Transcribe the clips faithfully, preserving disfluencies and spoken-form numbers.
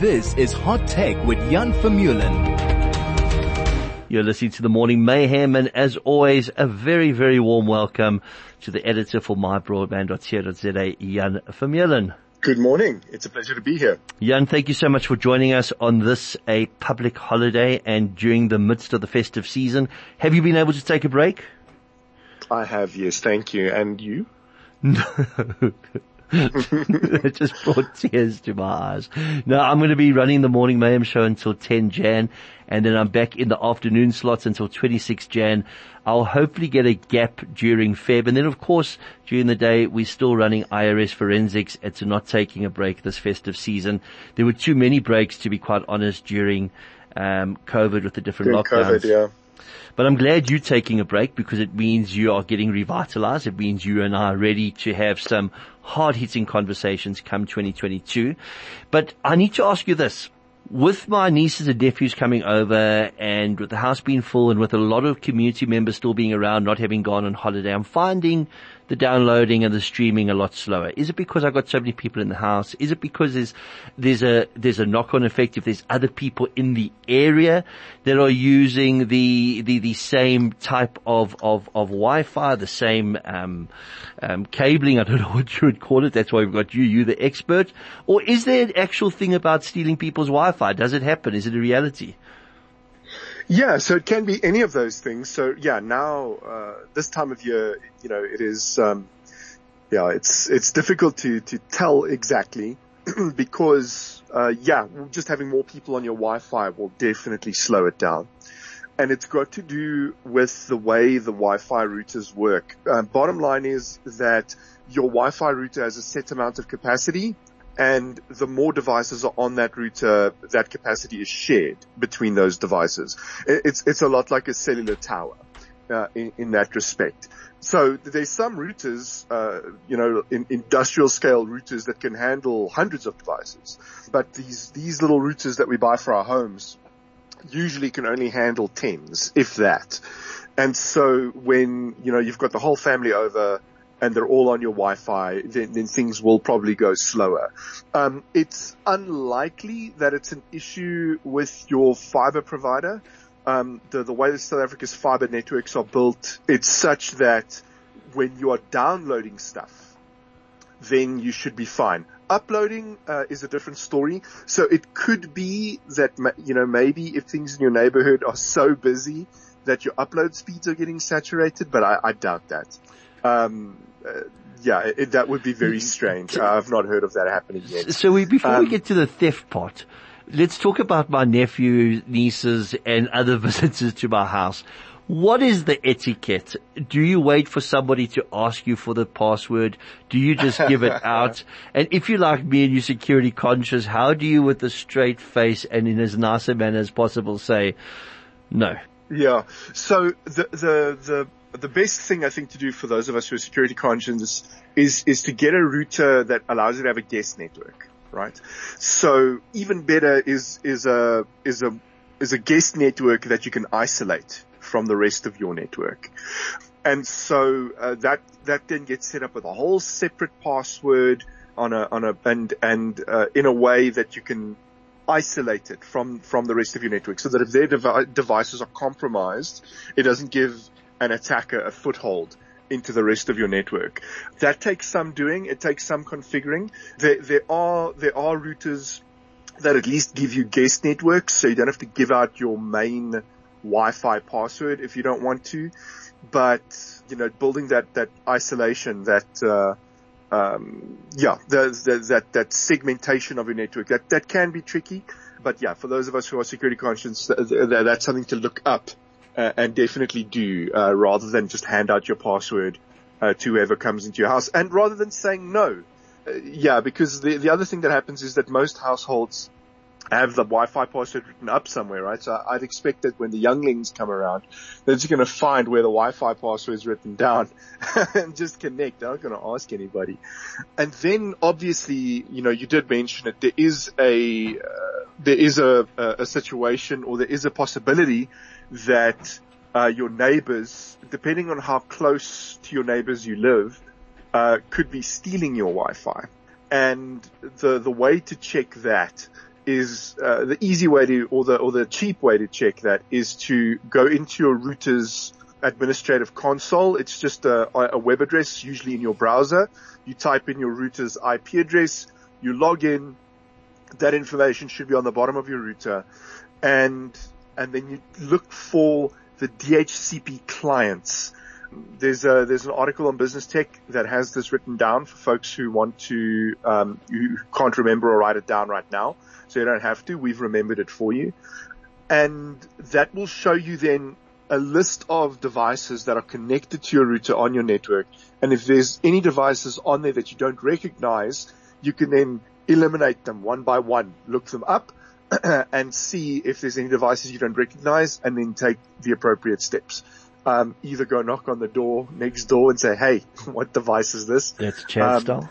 This is Hot Tech with Jan Vermeulen. You're listening to the Morning Mayhem, and as always, a very, very warm welcome to the editor for my broadband dot co dot za, Jan Vermeulen. Good morning. It's a pleasure to be here. Jan, thank you so much for joining us on this, a public holiday and during the midst of the festive season. Have you been able to take a break? I have, yes, thank you. And you? No. It just brought tears to my eyes. No, I'm going to be running the Morning Mayhem show until ten Jan, and then I'm back in the afternoon slots until twenty-six Jan. I'll hopefully get a gap during Feb, and then of course during the day we're still running I R S Forensics. It's not taking a break this festive season. There were too many breaks, to be quite honest, during um COVID with the different during lockdowns. COVID, yeah. But I'm glad you're taking a break, because it means you are getting revitalized. It means you and I are ready to have some hard-hitting conversations come twenty twenty-two. But I need to ask you this. With my nieces and nephews coming over, and with the house being full, and with a lot of community members still being around, not having gone on holiday, I'm finding the downloading and the streaming a lot slower. Is it because I've got so many people in the house? Is it because there's there's a there's a knock-on effect if there's other people in the area that are using the the the same type of of of Wi-Fi, the same um um cabling? I don't know what you would call it. That's why we've got you, you the expert. Or is there an actual thing about stealing people's Wi-Fi? Does it happen? Is it a reality? Yeah, so it can be any of those things. So yeah, now, uh, this time of year, you know, it is, um, yeah, it's, it's difficult to, to tell exactly because, uh, yeah, just having more people on your Wi-Fi will definitely slow it down. And it's got to do with the way the Wi-Fi routers work. Uh, bottom line is that your Wi-Fi router has a set amount of capacity, and the more devices are on that router, that capacity is shared between those devices. It's, it's a lot like a cellular tower, uh, in, in that respect. So there's some routers, uh, you know, in industrial scale routers that can handle hundreds of devices. But these, these little routers that we buy for our homes usually can only handle tens, if that. And so when, you know, you've got the whole family over, and they're all on your Wi-Fi, then, then things will probably go slower. Um, it's unlikely that it's an issue with your fiber provider. Um, the, the way that South Africa's fiber networks are built, it's such that when you are downloading stuff, then you should be fine. Uploading uh, is a different story. So it could be that, you know, maybe if things in your neighborhood are so busy that your upload speeds are getting saturated, but I, I doubt that. Um, Uh, yeah, it, that would be very strange. Uh, I've not heard of that happening yet. So we, before um, we get to the theft part, let's talk about my nephew, nieces, and other visitors to my house. What is the etiquette? Do you wait for somebody to ask you for the password? Do you just give it out? And if you're like me and you're security conscious, how do you, with a straight face and in as nice a manner as possible, say no? Yeah. So the the the The best thing I think to do for those of us who are security conscious is, is to get a router that allows you to have a guest network, right? So even better is, is a, is a, is a guest network that you can isolate from the rest of your network. And so, uh, that, that then gets set up with a whole separate password on a, on a, and, and, uh, in a way that you can isolate it from, from the rest of your network, so that if their devi- devices are compromised, it doesn't give an attacker a foothold into the rest of your network. That takes some doing. It takes some configuring. There, there are, there are routers that at least give you guest networks, so you don't have to give out your main Wi-Fi password if you don't want to. But, you know, building that, that isolation, that, uh, um, yeah, the, the, that, that segmentation of your network, that, that can be tricky. But yeah, for those of us who are security conscious, that's something to look up. Uh, and definitely do, uh, rather than just hand out your password, uh, to whoever comes into your house. And rather than saying no, uh, yeah, because the, the other thing that happens is that most households have the Wi-Fi password written up somewhere, right? So I'd expect that when the younglings come around, they're just going to find where the Wi-Fi password is written down and just connect. They're not going to ask anybody. And then obviously, you know, you did mention it. There is a, uh, there is a, a, a situation, or there is a possibility that, uh, your neighbors, depending on how close to your neighbors you live, uh, could be stealing your Wi-Fi. And the, the way to check that is uh, the easy way to, or the or the cheap way to check that is to go into your router's administrative console. It's just a, a web address, usually in your browser. You type in your router's I P address, you log in. That information should be on the bottom of your router, and and then you look for the D H C P clients. There's a there's an article on Business Tech that has this written down for folks who want to um, who can't remember or write it down right now. So you don't have to. We've remembered it for you. And that will show you then a list of devices that are connected to your router on your network. And if there's any devices on there that you don't recognize, you can then eliminate them one by one, look them up and see if there's any devices you don't recognize, and then take the appropriate steps. Um, either go knock on the door next door and say, hey, what device is this? That's Chad um, style.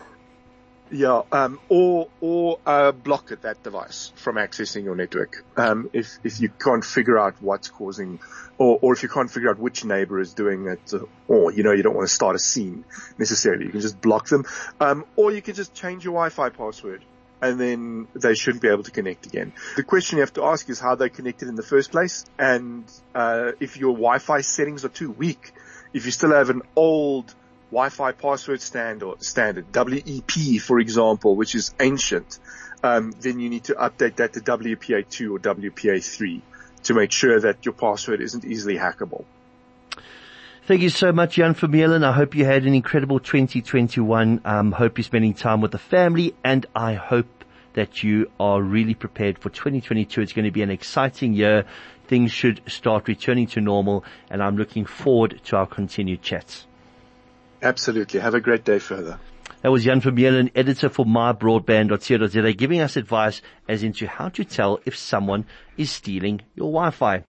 Yeah, um, or, or, uh, block that device from accessing your network. Um, if, if you can't figure out what's causing, or, or if you can't figure out which neighbor is doing it, or, you know, you don't want to start a scene necessarily. You can just block them. Um, or you can just change your Wi-Fi password, and then they shouldn't be able to connect again. The question you have to ask is how they connected in the first place, and, uh, if your Wi-Fi settings are too weak, if you still have an old Wi-Fi password standard, standard, W E P, for example, which is ancient, um, then you need to update that to W P A two or W P A three to make sure that your password isn't easily hackable. Thank you so much, Jan Vermeulen. I hope you had an incredible twenty twenty-one. Um, hope you're spending time with the family, and I hope that you are really prepared for twenty twenty-two. It's going to be an exciting year. Things should start returning to normal, and I'm looking forward to our continued chats. Absolutely. Have a great day further. That was Jan Vermeulen, editor for my broadband dot co dot za, giving us advice as into how to tell if someone is stealing your Wi-Fi.